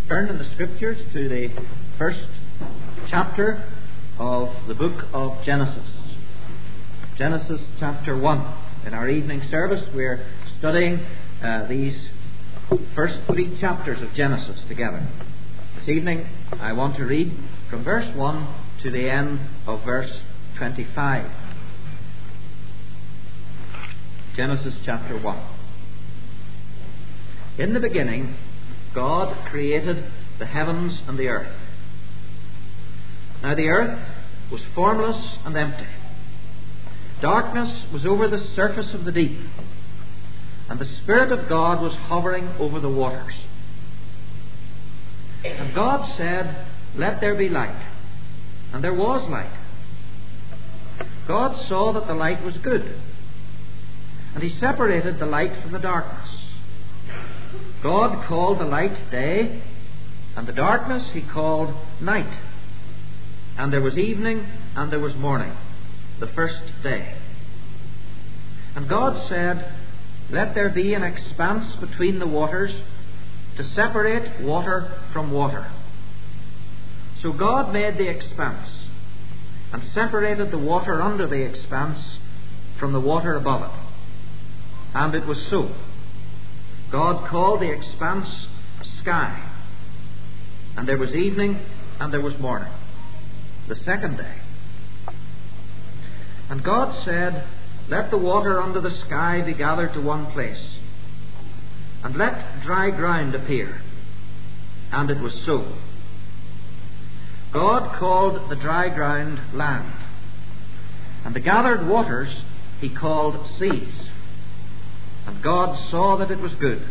Turn in the Scriptures to the first chapter of the book of Genesis. Genesis chapter 1. In our evening service we're studying these first 3 chapters of Genesis together. This evening I want to read from verse 1 to the end of verse 25. Genesis chapter 1. In the beginning, God created the heavens and the earth. Now the earth was formless and empty. Darkness was over the surface of the deep, and the Spirit of God was hovering over the waters. And God said, "Let there be light." And there was light. God saw that the light was good, and He separated the light from the darkness. God called the light day, and the darkness He called night. And there was evening, and there was morning, the first day. And God said, "Let there be an expanse between the waters, to separate water from water." So God made the expanse, and separated the water under the expanse from the water above it. And it was so. God called the expanse sky. And there was evening, and there was morning, the second day. And God said, "Let the water under the sky be gathered to one place, and let dry ground appear." And it was so. God called the dry ground land, and the gathered waters He called seas. And God saw that it was good.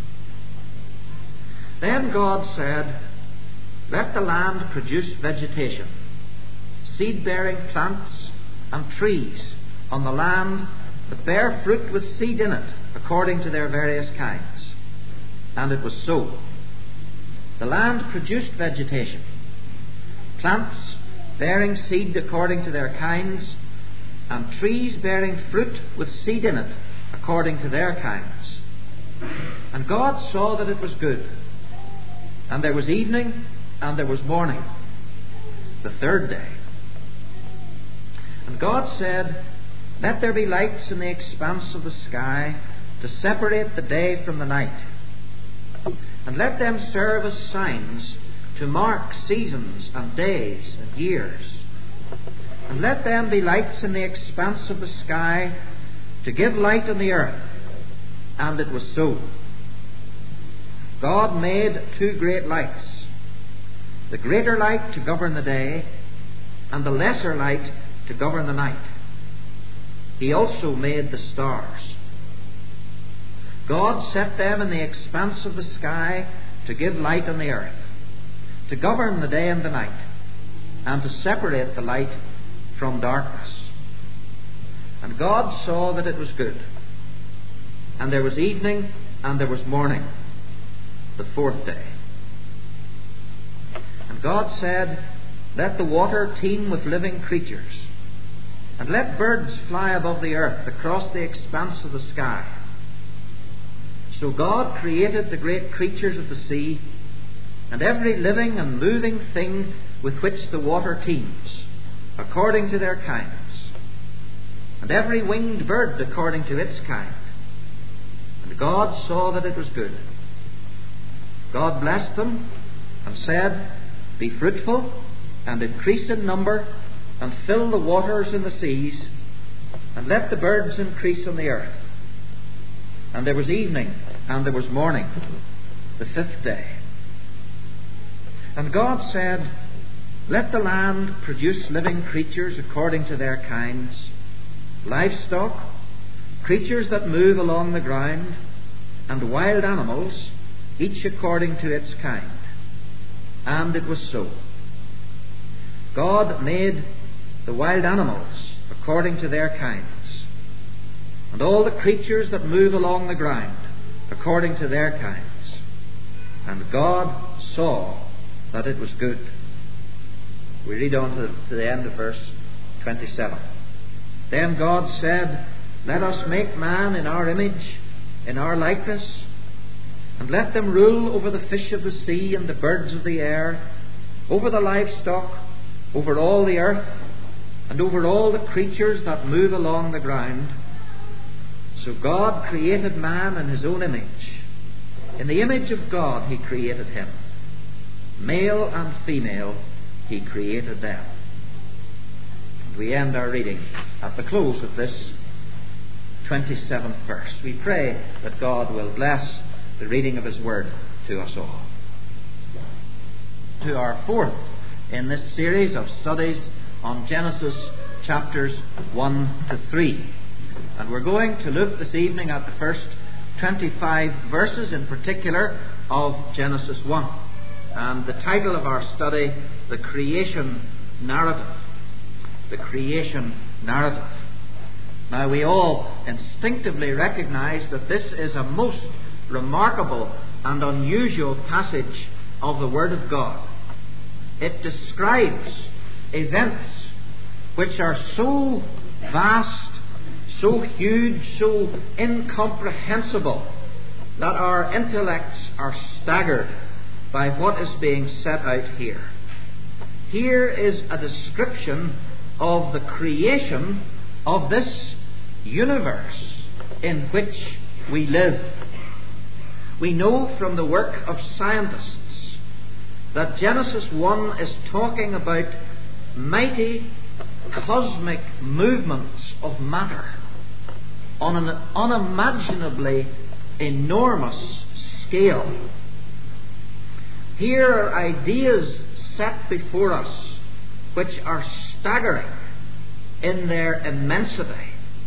Then God said, "Let the land produce vegetation, seed-bearing plants and trees on the land that bear fruit with seed in it, according to their various kinds." And it was so. The land produced vegetation, plants bearing seed according to their kinds, and trees bearing fruit with seed in it, according to their kinds. And God saw that it was good. And there was evening, and there was morning, the third day. And God said, "Let there be lights in the expanse of the sky, to separate the day from the night. And let them serve as signs, to mark seasons and days and years. And let them be lights in the expanse of the sky, to give light on the earth." And it was so. God made 2 great lights, the greater light to govern the day, and the lesser light to govern the night. He also made the stars. God set them in the expanse of the sky to give light on the earth, to govern the day and the night, and to separate the light from darkness. And God saw that it was good. And there was evening, and there was morning, the fourth day. And God said, "Let the water teem with living creatures, and let birds fly above the earth across the expanse of the sky." So God created the great creatures of the sea, and every living and moving thing with which the water teems, according to their kinds, and every winged bird according to its kind. And God saw that it was good. God blessed them and said, "Be fruitful and increase in number, and fill the waters in the seas, and let the birds increase on the earth." And there was evening, and there was morning, the fifth day. And God said, "Let the land produce living creatures according to their kinds, livestock, creatures that move along the ground, and wild animals, each according to its kind." And it was so. God made the wild animals according to their kinds, and all the creatures that move along the ground according to their kinds. And God saw that it was good. We read on to the end of verse 27. Then God said, "Let us make man in our image, in our likeness, And let them rule over the fish of the sea and the birds of the air, over the livestock, over all the earth, and over all the creatures that move along the ground. So God created man in his own image. In the image of God he created him. Male and female he created them. And we end our reading at the close of this 27th verse. We pray that God will bless the reading of his word to us all. To our fourth in this series of studies on Genesis chapters 1 to 3. And we're going to look this evening at the first 25 verses in particular of Genesis 1. And the title of our study, The Creation Narrative. The Creation Narrative. Now we all instinctively recognize that this is a most remarkable and unusual passage of the Word of God. It describes events which are so vast, so huge, so incomprehensible that our intellects are staggered by what is being set out here. Here is a description of the creation of this universe in which we live. We know from the work of scientists that Genesis 1 is talking about mighty cosmic movements of matter on an unimaginably enormous scale. Here are ideas set before us which are staggering in their immensity.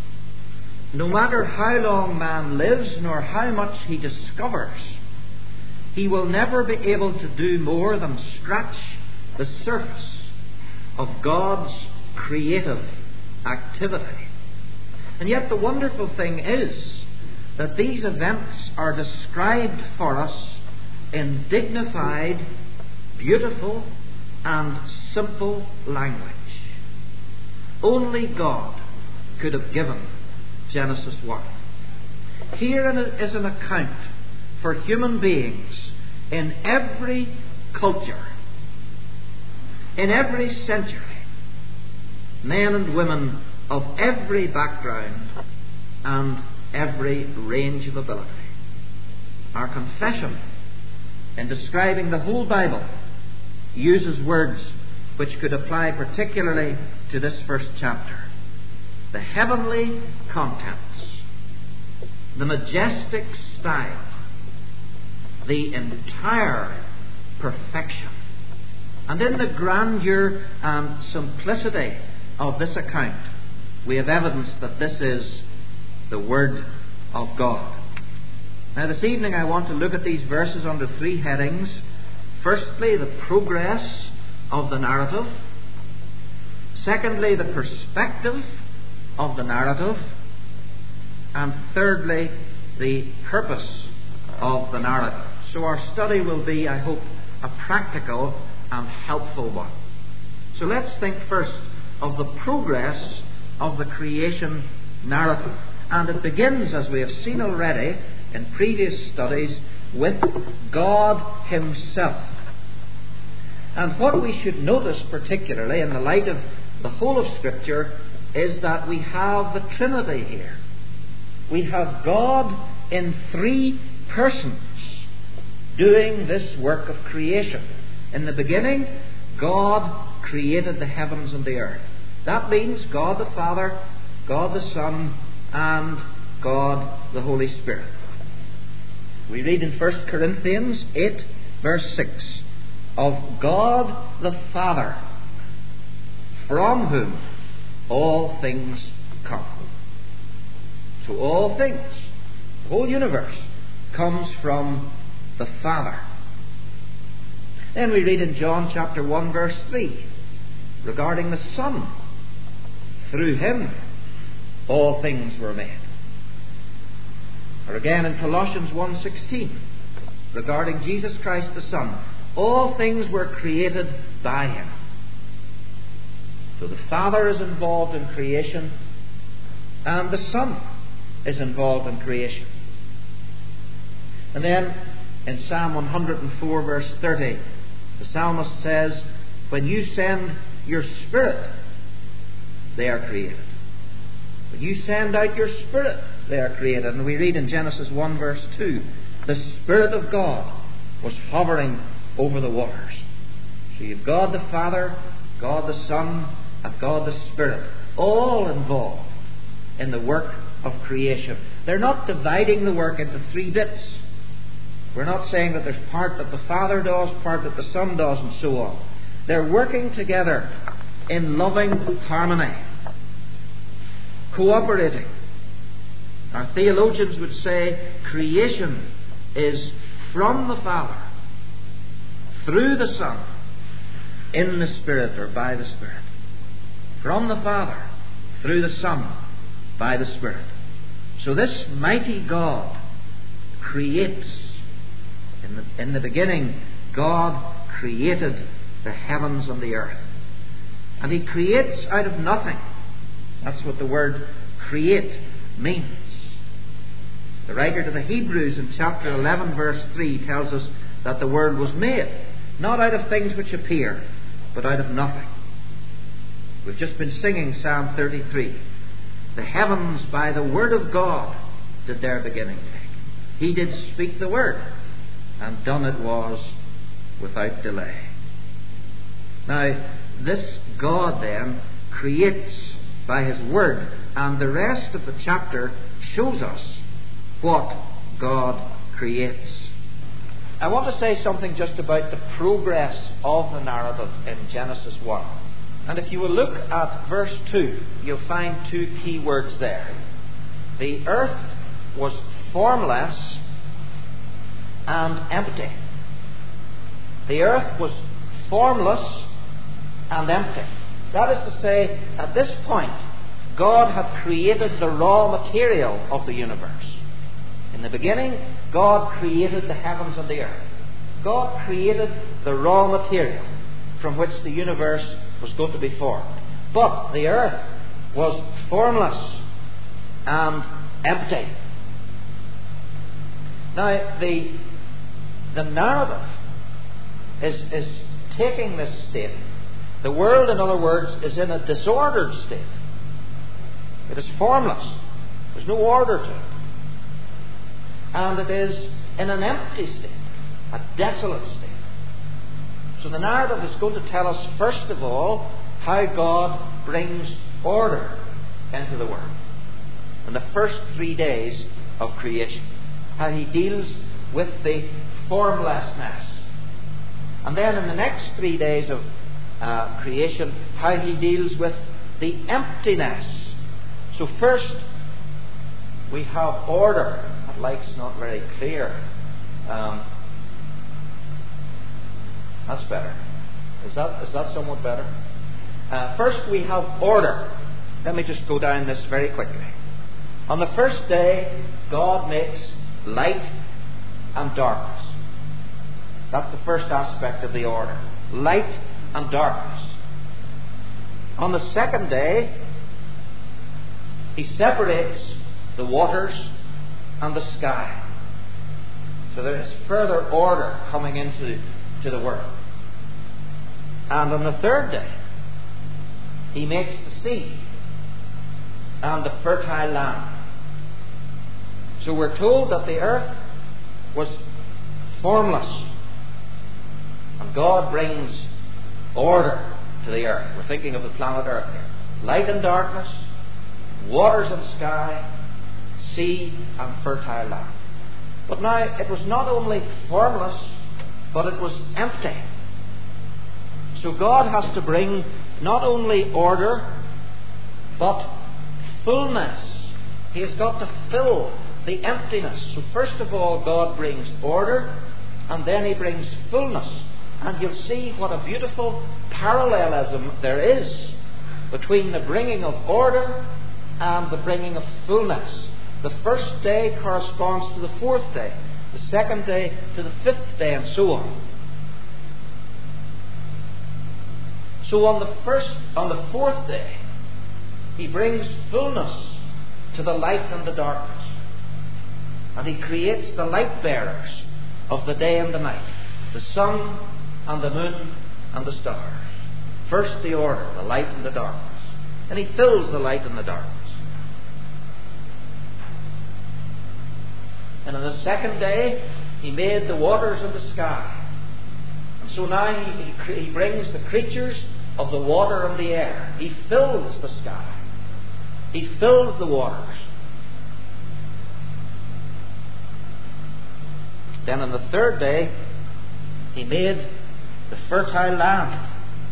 No matter how long man lives, nor how much he discovers, he will never be able to do more than scratch the surface of God's creative activity. And yet the wonderful thing is that these events are described for us in dignified, beautiful, and simple language. Only God could have given Genesis 1. Here is an account for human beings in every culture, in every century, men and women of every background and every range of ability. Our confession, in describing the whole Bible, uses words which could apply particularly to this first chapter. The heavenly contents, the majestic style, the entire perfection. And in the grandeur and simplicity of this account, we have evidence that this is the Word of God. Now this evening I want to look at these verses under three headings. Firstly, the progress of the narrative. Secondly, the perspective of the narrative. And thirdly, the purpose of the narrative. So our study will be, I hope, a practical and helpful one. So let's think first of the progress of the creation narrative. And it begins, as we have seen already in previous studies, with God Himself. And what we should notice particularly in the light of the whole of Scripture is that we have the Trinity here. We have God in three persons doing this work of creation. In the beginning, God created the heavens and the earth. That means God the Father, God the Son, and God the Holy Spirit. We read in 1 Corinthians 8, verse 6, of God the Father, from whom all things come. So all things, the whole universe, comes from the Father. Then we read in John chapter 1, verse 3, regarding the Son. Through Him all things were made. Or again in Colossians 1:16, regarding Jesus Christ the Son. All things were created by Him. So the Father is involved in creation, and the Son is involved in creation. And then In Psalm 104 verse 30, the psalmist says, when you send your Spirit, they are created. When you send out your Spirit, they are created. And we read in Genesis 1 verse 2, the Spirit of God was hovering over the waters. So you've God the Father, God the Son, and God the Spirit, all involved in the work of creation. They're not dividing the work into three bits. We're not saying that there's part that the Father does, part that the Son does, and so on. They're working together in loving harmony, cooperating. Our theologians would say creation is from the Father, through the Son, in the Spirit, or by the Spirit. From the Father, through the Son, by the Spirit. So this mighty God creates. In the beginning, God created the heavens and the earth. And He creates out of nothing. That's what the word create means. The writer to the Hebrews in chapter 11 verse 3 tells us that the world was made, not out of things which appear, but out of nothing. We've just been singing Psalm 33. The heavens by the word of God did their beginning take. He did speak the word, and done it was without delay. Now, this God then creates by His word, and the rest of the chapter shows us what God creates. I want to say something just about the progress of the narrative in Genesis 1. And if you will look at verse 2, you'll find two key words there. The earth was formless and empty. The earth was formless and empty. That is to say, at this point, God had created the raw material of the universe. In the beginning, God created the heavens and the earth. God created the raw material from which the universe was going to be formed. But the earth was formless and empty. Now, the narrative is taking this state. The world, in other words, is in a disordered state. It is formless. There's no order to it. And it is in an empty state, a desolate state. So the narrative is going to tell us, first of all, how God brings order into the world. In the first 3 days of creation, how He deals with the formlessness. And then in the next 3 days of creation, how He deals with the emptiness. So first, we have order. That light's not very clear. That's better. Is that somewhat better? First, we have order. Let me just go down this very quickly. On the first day, God makes light and darkness. That's the first aspect of the order. Light and darkness. On the second day, He separates the waters and the sky. So there is further order coming into the world. And on the third day, He makes the sea and the fertile land. So we're told that the earth was formless, and God brings order to the earth. We're thinking of the planet Earth here. Light and darkness, waters and sky, sea and fertile land. But now, it was not only formless, but it was empty. So God has to bring not only order, but fullness. He has got to fill the emptiness. So first of all, God brings order, and then He brings fullness. And you'll see what a beautiful parallelism there is between the bringing of order and the bringing of fullness. The first day corresponds to the fourth day, the second day to the fifth day, and so on. So on the fourth day, He brings fullness to the light and the darkness. And He creates the light bearers of the day and the night, the sun and the moon and the stars. First the order, the light and the darkness. And he fills the light and the darkness. And on the second day, he made the waters and the sky. And so now he brings the creatures of the water and the air. He fills the sky. He fills the waters. Then on the third day, he made the fertile land.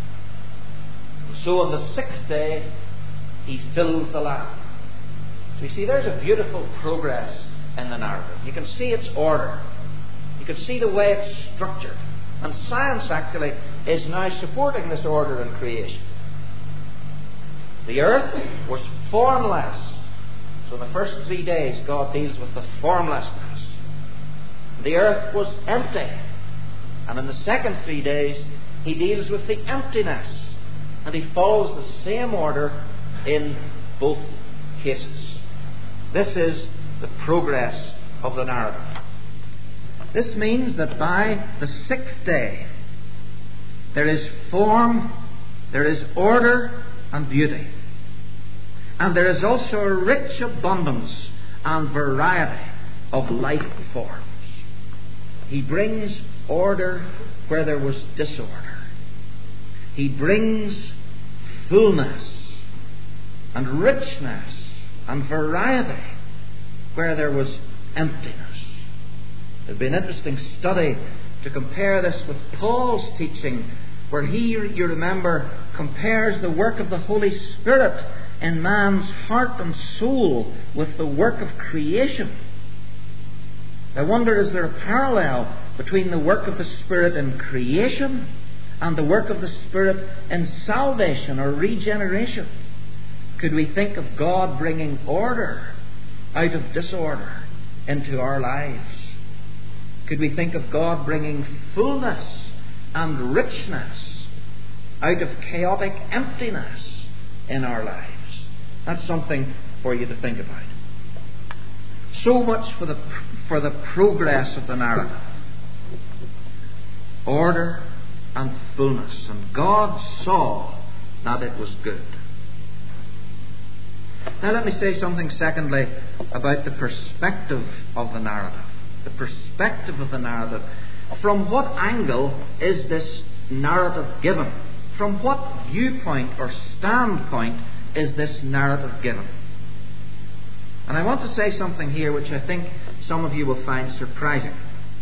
And so on the sixth day, he fills the land. So you see, there's a beautiful progress in the narrative. You can see its order. You can see the way it's structured. And science actually is now supporting this order in creation. The earth was formless. So in the first 3 days, God deals with the formlessness. The earth was empty. And in the second 3 days, he deals with the emptiness. And he follows the same order in both cases. This is the progress of the narrative. This means that by the sixth day, there is form, there is order and beauty. And there is also a rich abundance and variety of life forms. He brings order where there was disorder. He brings fullness and richness and variety where there was emptiness. It would be an interesting study to compare this with Paul's teaching, where he, you remember, compares the work of the Holy Spirit in man's heart and soul with the work of creation. I wonder, is there a parallel between the work of the Spirit in creation and the work of the Spirit in salvation or regeneration? Could we think of God bringing order out of disorder into our lives? Could we think of God bringing fullness and richness out of chaotic emptiness in our lives? That's something for you to think about. So much for the progress of the narrative. Order and fullness. And God saw that it was good. Now let me say something secondly about the perspective of the narrative. The perspective of the narrative. From what angle is this narrative given? From what viewpoint or standpoint is this narrative given? And I want to say something here which I think some of you will find surprising.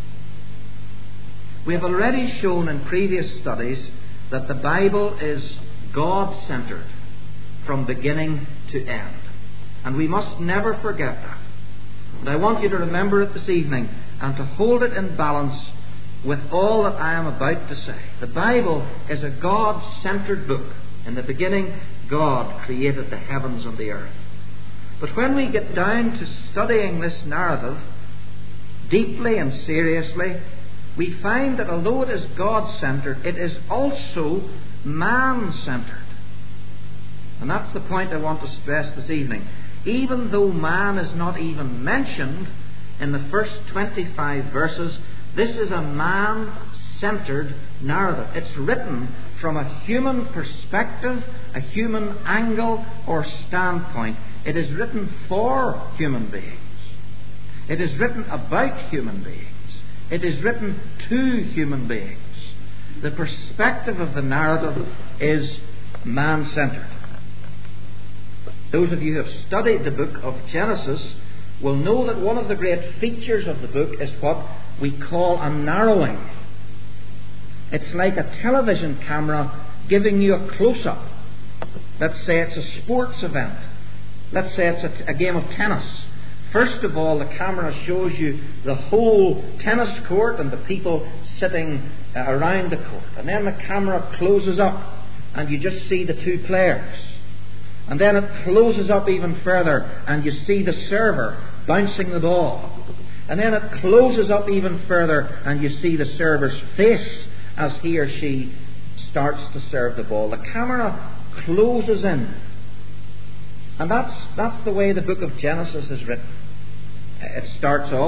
We have already shown in previous studies that the Bible is God-centered from beginning to end. And we must never forget that. And I want you to remember it this evening and to hold it in balance with all that I am about to say. The Bible is a God-centered book. In the beginning, God created the heavens and the earth. But when we get down to studying this narrative deeply and seriously, we find that although it is God-centered, it is also man-centered. And that's the point I want to stress this evening. Even though man is not even mentioned in the first 25 verses, this is a man-centered narrative. It's written from a human perspective, a human angle or standpoint. It is written for human beings. It is written about human beings. It is written to human beings. The perspective of the narrative is man-centered. Those of you who have studied the book of Genesis will know that one of the great features of the book is what we call a narrowing. It's like a television camera giving you a close-up. Let's say it's a sports event. Let's say it's a game of tennis. First of all, the camera shows you the whole tennis court and the people sitting around the court. And then the camera closes up and you just see the two players. And then it closes up even further and you see the server bouncing the ball. And then it closes up even further and you see the server's face as he or she starts to serve the ball. The camera closes in. And that's the way the book of Genesis is written. It starts off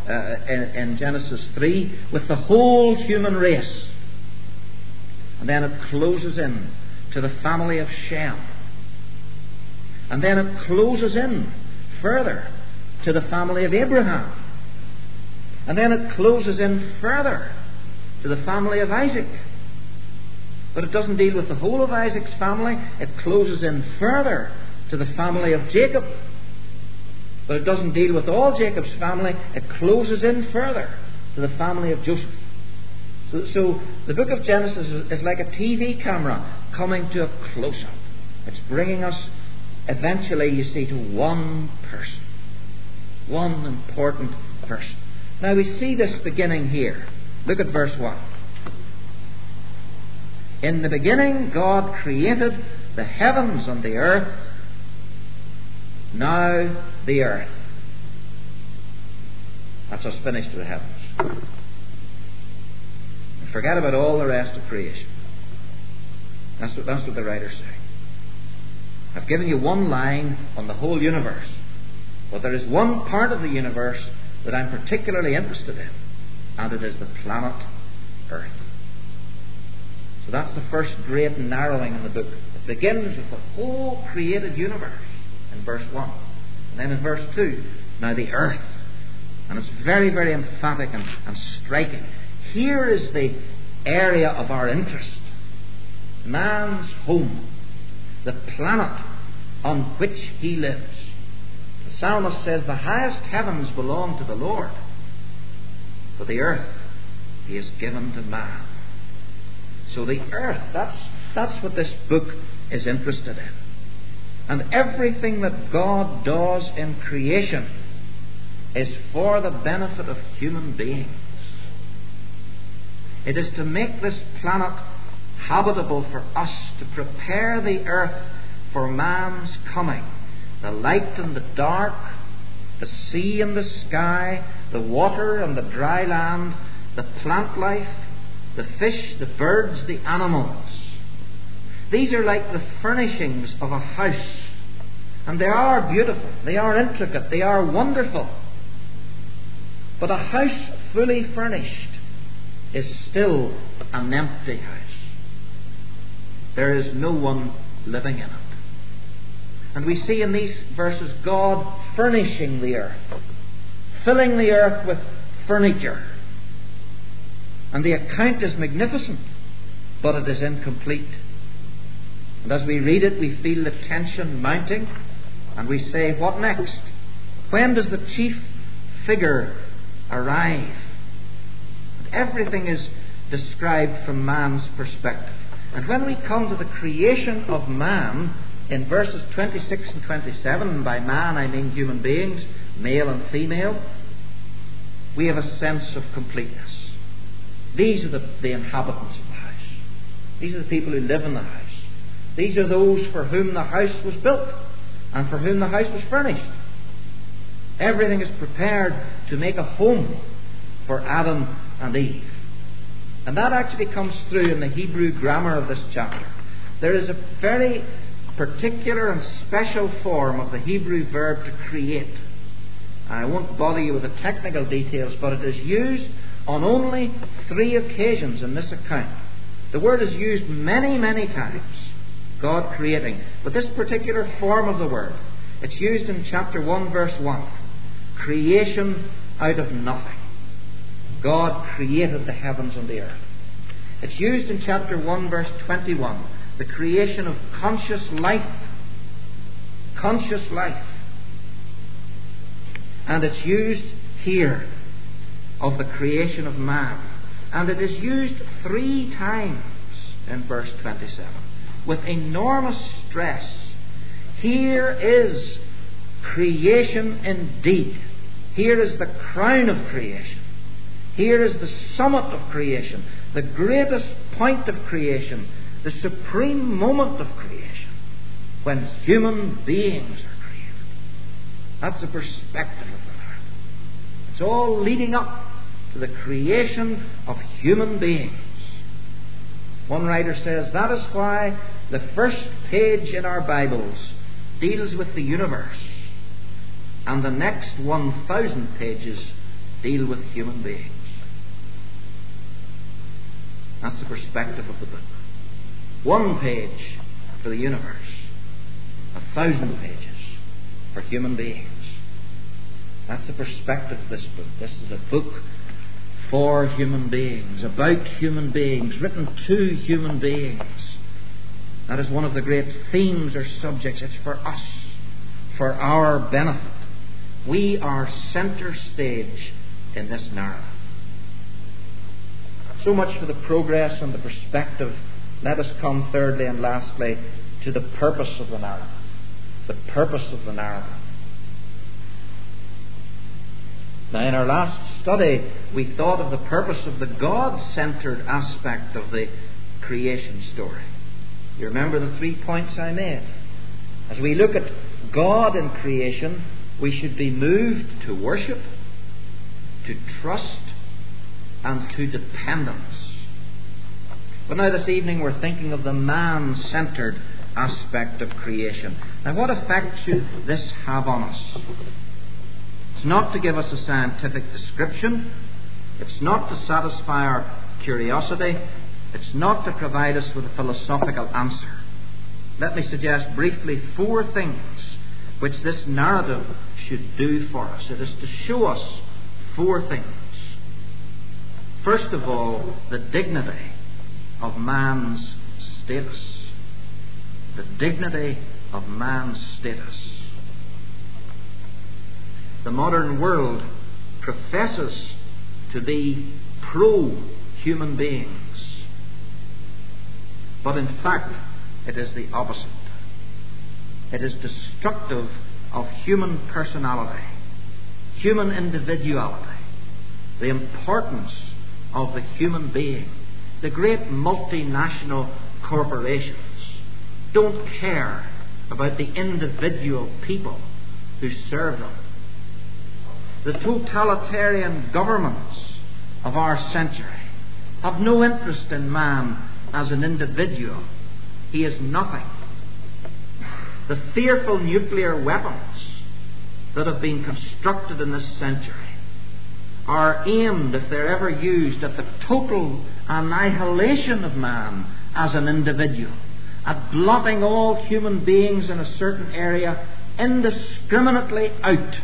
in Genesis 3 with the whole human race. And then it closes in to the family of Shem. And then it closes in further to the family of Abraham. And then it closes in further to the family of Isaac. But it doesn't deal with the whole of Isaac's family. It closes in further to the family of Jacob. But it doesn't deal with all Jacob's family. It closes in further to the family of Joseph. So the book of Genesis is like a TV camera coming to a close-up. It's bringing us eventually, you see, to one person. One important person. Now we see this beginning here. Look at verse 1. In the beginning God created the heavens and the earth. Now the earth. That's us finished with the heavens. And forget about all the rest of creation. That's what the writer's saying. I've given you one line on the whole universe. But there is one part of the universe that I'm particularly interested in. And it is the planet Earth. So that's the first great narrowing in the book. It begins with the whole created universe in verse 1. And then in verse 2, now the earth. And it's very, very emphatic and striking. Here is the area of our interest. Man's home. The planet on which he lives. The psalmist says the highest heavens belong to the Lord. But the earth he has given to man. So the earth, that's what this book is interested in. And everything that God does in creation is for the benefit of human beings. It is to make this planet habitable for us, to prepare the earth for man's coming. The light and the dark, the sea and the sky, the water and the dry land, the plant life, the fish, the birds, the animals. These are like the furnishings of a house. And they are beautiful, they are intricate, they are wonderful. But a house fully furnished is still an empty house. There is no one living in it. And we see in these verses God furnishing the earth, filling the earth with furniture. And the account is magnificent, but it is incomplete. And as we read it, we feel the tension mounting, and we say, what next? When does the chief figure arrive? And everything is described from man's perspective. And when we come to the creation of man, in verses 26 and 27, and by man I mean human beings, male and female, we have a sense of completeness. These are the inhabitants of the house. These are the people who live in the house. These are those for whom the house was built and for whom the house was furnished. Everything is prepared to make a home for Adam and Eve. And that actually comes through in the Hebrew grammar of this chapter. There is a very particular and special form of the Hebrew verb to create. I won't bother you with the technical details, but it is used on only 3 occasions in this account. The word is used many, many times. God creating. But this particular form of the word, it's used in chapter 1 verse 1. Creation out of nothing. God created the heavens and the earth. It's used in chapter 1 verse 21. The creation of conscious life. Conscious life. And it's used here of the creation of man. And it is used 3 times in verse 27 with enormous stress. Here is creation indeed. Here is the crown of creation. Here is the summit of creation, the greatest point of creation, the supreme moment of creation, when human beings are created. That's the perspective of the Lord. It's all leading up to the creation of human beings. One writer says that is why the first page in our Bibles deals with the universe, and the next 1,000 pages deal with human beings. That's the perspective of the book. 1 page for the universe, 1,000 pages for human beings. That's the perspective of this book. This is a book for human beings, about human beings, written to human beings. That is one of the great themes or subjects. It's for us, for our benefit. We are center stage in this narrative. So much for the progress and the perspective. Let us come thirdly and lastly to the purpose of the narrative. The purpose of the narrative. Now, in our last study, we thought of the purpose of the God-centered aspect of the creation story. You remember the 3 points I made. As we look at God in creation, we should be moved to worship, to trust, and to dependence. But now this evening we're thinking of the man-centered aspect of creation. Now, what effect should this have on us? It's not to give us a scientific description. It's not to satisfy our curiosity. It's not to provide us with a philosophical answer. Let me suggest briefly 4 things which this narrative should do for us. It is to show us 4 things. First of all, the dignity of man's status. The dignity of man's status. The modern world professes to be pro-human beings. But in fact, it is the opposite. It is destructive of human personality, human individuality, the importance of the human being. The great multinational corporations don't care about the individual people who serve them. The totalitarian governments of our century have no interest in man as an individual. He is nothing. The fearful nuclear weapons that have been constructed in this century are aimed, if they're ever used, at the total annihilation of man as an individual, at blotting all human beings in a certain area indiscriminately out.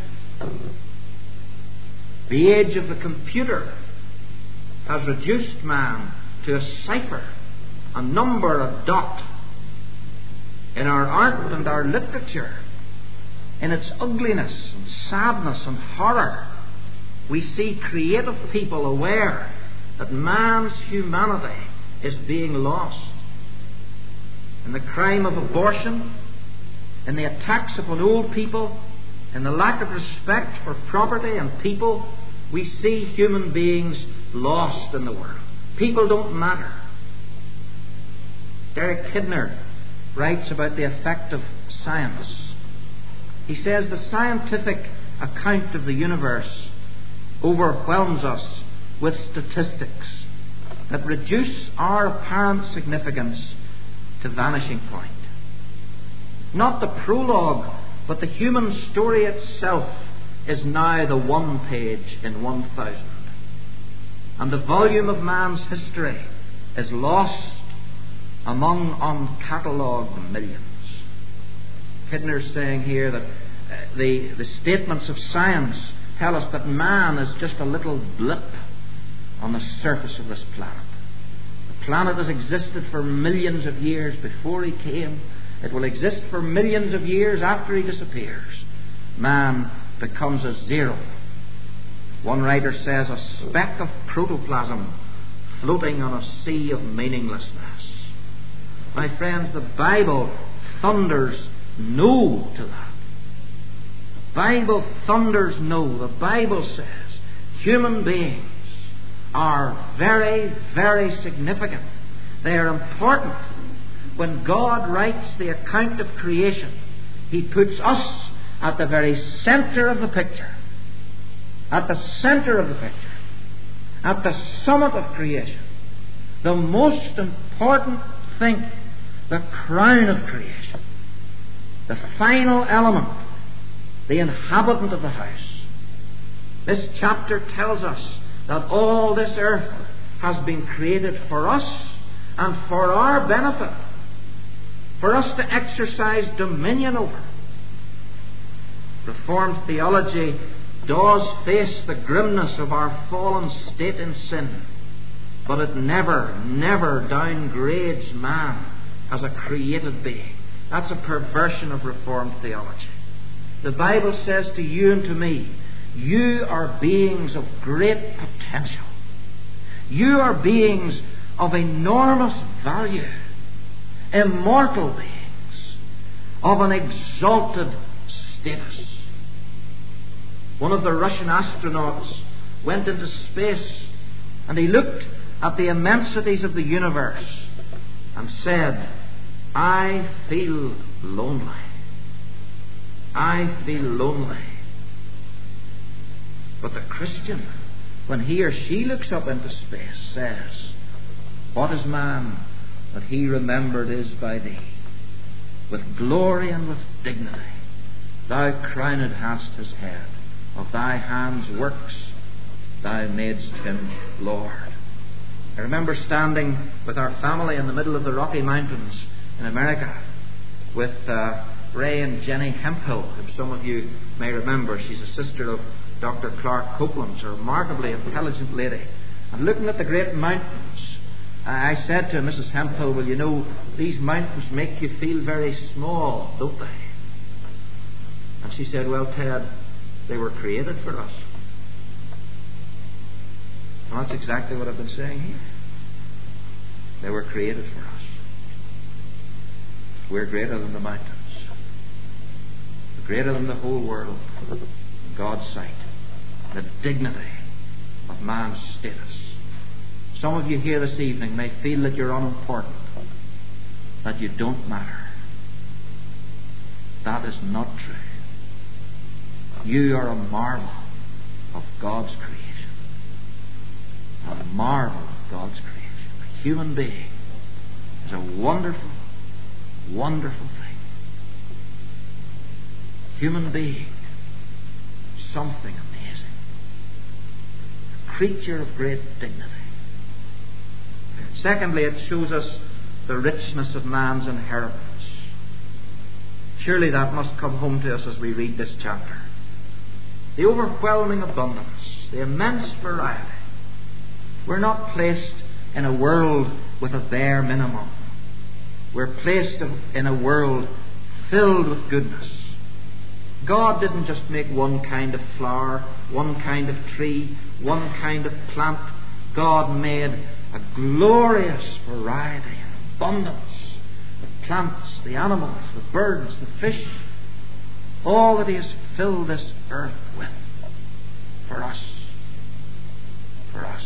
The age of the computer has reduced man to a cipher, a number, a dot. In our art and our literature, in its ugliness and sadness and horror, we see creative people aware that man's humanity is being lost. In the crime of abortion, in the attacks upon old people, in the lack of respect for property and people, we see human beings lost in the world. People don't matter. Derek Kidner writes about the effect of science. He says the scientific account of the universe overwhelms us with statistics that reduce our apparent significance to vanishing point. Not the prologue, but the human story itself is now the 1 page in 1,000. And the volume of man's history is lost among uncatalogued millions. Kidner's saying here that the statements of science tell us that man is just a little blip on the surface of this planet. The planet has existed for millions of years before he came. It will exist for millions of years after he disappears. Man becomes a zero. One writer says a speck of protoplasm floating on a sea of meaninglessness. My friends, the Bible thunders no to that. The Bible thunders no. The Bible says human beings are very, very significant. They are important. When God writes the account of creation, He puts us at the very center of the picture. At the center of the picture. At the summit of creation. The most important thing. The crown of creation. The final element. The inhabitant of the house. This chapter tells us that all this earth has been created for us and for our benefit, for us to exercise dominion over. Reformed theology does face the grimness of our fallen state in sin, but it never downgrades man as a created being. That's a perversion of Reformed theology. The Bible says to you and to me, you are beings of great potential. You are beings of enormous value, immortal beings, of an exalted status. One of the Russian astronauts went into space and he looked at the immensities of the universe and said, I feel lonely. I feel lonely. But the Christian, when he or she looks up into space, says, what is man that he remembered is by thee? With glory and with dignity thou crowned hast his head. Of thy hands' works thou madest him Lord. I remember standing with our family in the middle of the Rocky Mountains in America with Ray and Jenny Hemphill, whom some of you may remember. She's a sister of Dr. Clark Copeland's, a remarkably intelligent lady. And looking at the great mountains, I said to Mrs. Hemphill, well, you know, these mountains make you feel very small, don't they? And she said, well, Ted, they were created for us. And that's exactly what I've been saying here. They were created for us. We're greater than the mountains. We're greater than the whole world in God's sight. The dignity of man's status. Some of you here this evening may feel that you're unimportant, that you don't matter. That is not true. You are a marvel of God's creation. A marvel of God's creation. A human being is a wonderful, wonderful thing. Human being, something amazing. A creature of great dignity. Secondly, it shows us the richness of man's inheritance. Surely that must come home to us as we read this chapter. The overwhelming abundance, the immense variety. We're not placed in a world with a bare minimum. We're placed in a world filled with goodness. God didn't just make one kind of flower, one kind of tree, one kind of plant. God made a glorious variety and abundance. The plants, the animals, the birds, the fish, all that He has filled this earth with for us. For us.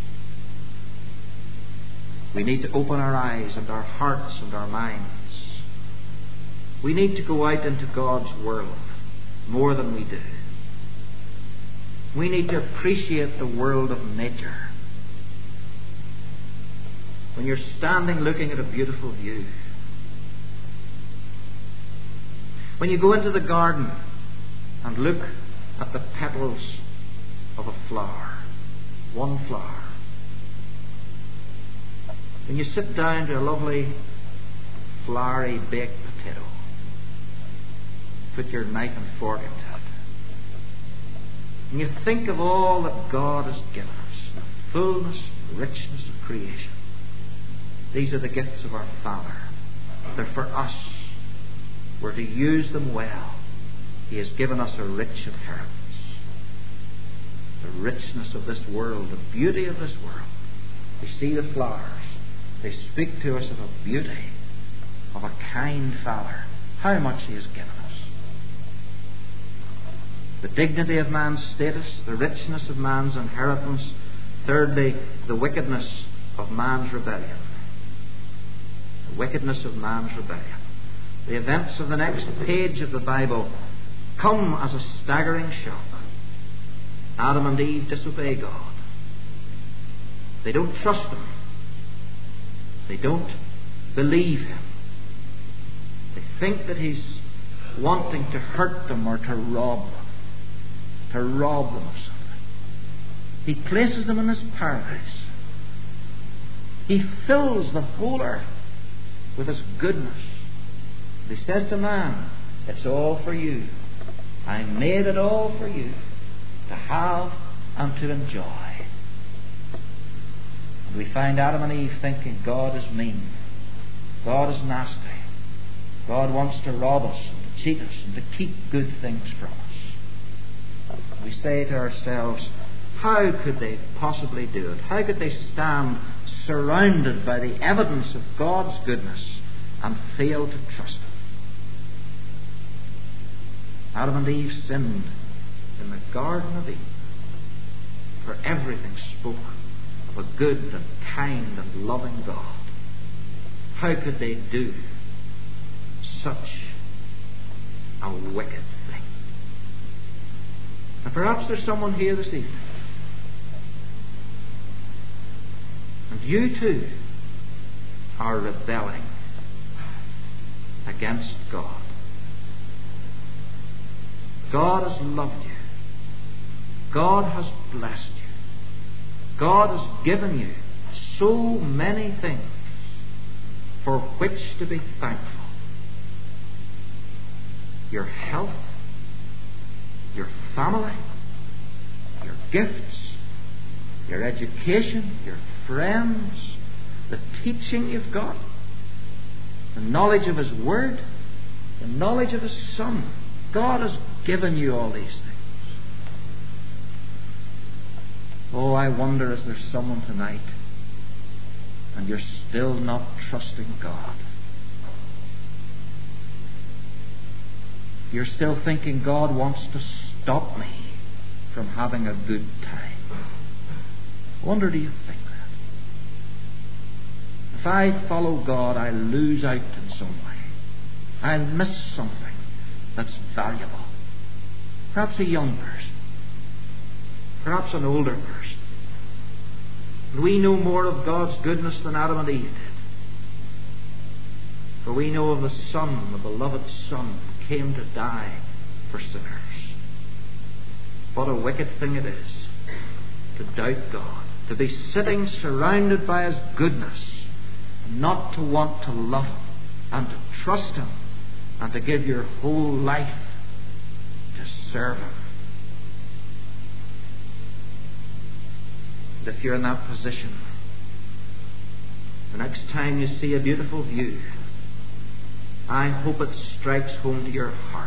We need to open our eyes and our hearts and our minds. We need to go out into God's world more than we do. We need to appreciate the world of nature. When you're standing looking at a beautiful view, when you go into the garden and look at the petals of a flower, one flower, when you sit down to a lovely flowery baked potato, put your knife and fork into it, and you think of all that God has given us, the fullness, richness of creation. These are the gifts of our Father. They're for us. We're to use them well. He has given us a rich inheritance. The richness of this world, the beauty of this world. We see the flowers. They speak to us of a beauty, of a kind Father. How much He has given us. The dignity of man's status, the richness of man's inheritance. Thirdly, the wickedness of man's rebellion. The wickedness of man's rebellion. The events of the next page of the Bible come as a staggering shock. Adam and Eve disobey God. They don't trust Him. They don't believe Him. They think that He's wanting to hurt them or to rob them. To rob them of something. He places them in His paradise. He fills the whole earth with His goodness. And He says to man, it's all for you. I made it all for you to have and to enjoy. And we find Adam and Eve thinking God is mean. God is nasty. God wants to rob us and to cheat us and to keep good things from us. We say to ourselves, how could they possibly do it? How could they stand surrounded by the evidence of God's goodness and fail to trust Him? Adam and Eve sinned in the Garden of Eden, for everything spoke of a good and kind and loving God. How could they do such a wicked thing? And perhaps there's someone here this evening, and you too are rebelling against God. God has loved you. God has blessed you. God has given you so many things for which to be thankful. Your health, your family, your gifts, your education, your friends, the teaching you've got, the knowledge of His Word, the knowledge of His Son. God has given you all these things. Oh, I wonder, is there someone tonight and you're still not trusting God? You're still thinking God wants to stop me from having a good time. I wonder, do you think that? If I follow God, I lose out in some way. I miss something that's valuable. Perhaps a young person. Perhaps an older person. And we know more of God's goodness than Adam and Eve did. For we know of the Son, the beloved Son, who came to die for sinners. What a wicked thing it is to doubt God, to be sitting surrounded by His goodness, and not to want to love Him and to trust Him and to give your whole life to serve Him. And if you're in that position, the next time you see a beautiful view, I hope it strikes home to your heart.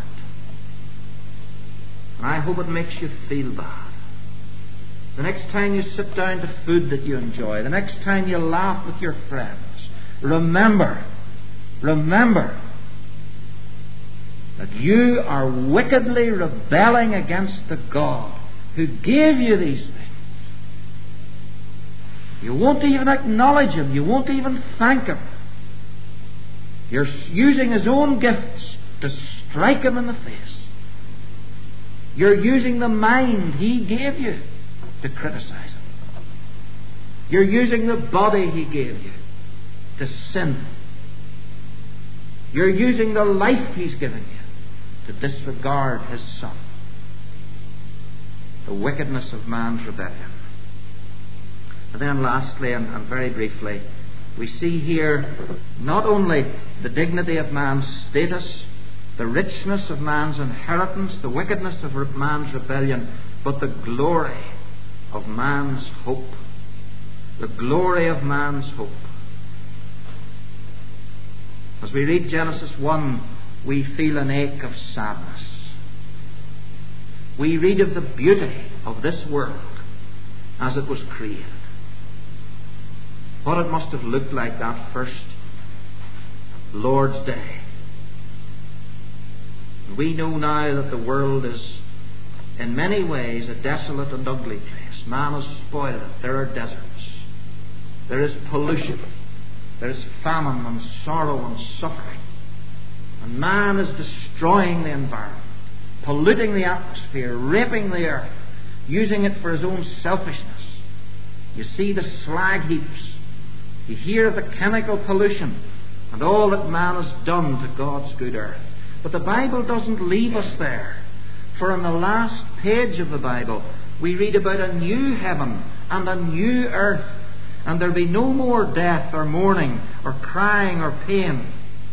And I hope it makes you feel bad. The next time you sit down to food that you enjoy, the next time you laugh with your friends, remember that you are wickedly rebelling against the God who gave you these things. You won't even acknowledge Him. You won't even thank Him. You're using His own gifts to strike Him in the face. You're using the mind He gave you to criticize Him. You're using the body He gave you to sin. You're using the life He's given you to disregard His Son. The wickedness of man's rebellion. And then lastly, and very briefly, we see here not only the dignity of man's status, the richness of man's inheritance, the wickedness of man's rebellion, but the glory of man's hope. The glory of man's hope. As we read Genesis 1, we feel an ache of sadness. We read of the beauty of this world as it was created. What it must have looked like that first Lord's Day. We know now that the world is in many ways a desolate and ugly place. Man has spoiled it. There are deserts. There is pollution. There is famine and sorrow and suffering. And man is destroying the environment, polluting the atmosphere, raping the earth, using it for his own selfishness. You see the slag heaps. You hear of the chemical pollution and all that man has done to God's good earth. But the Bible doesn't leave us there. For in the last page of the Bible, we read about a new heaven and a new earth, and there'll be no more death or mourning or crying or pain.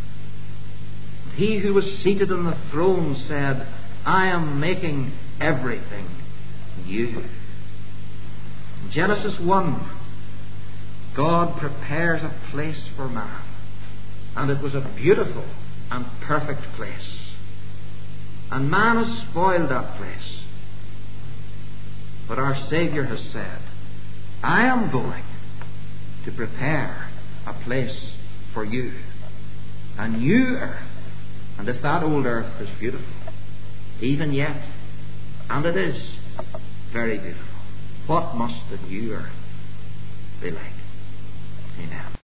He who was seated on the throne said, I am making everything new. In Genesis 1, God prepares a place for man, and it was a beautiful and perfect place. And man has spoiled that place. But our Saviour has said, I am going to prepare a place for you, a new earth. And if that old earth is beautiful, even yet, and it is very beautiful, what must the new earth be like? Amen.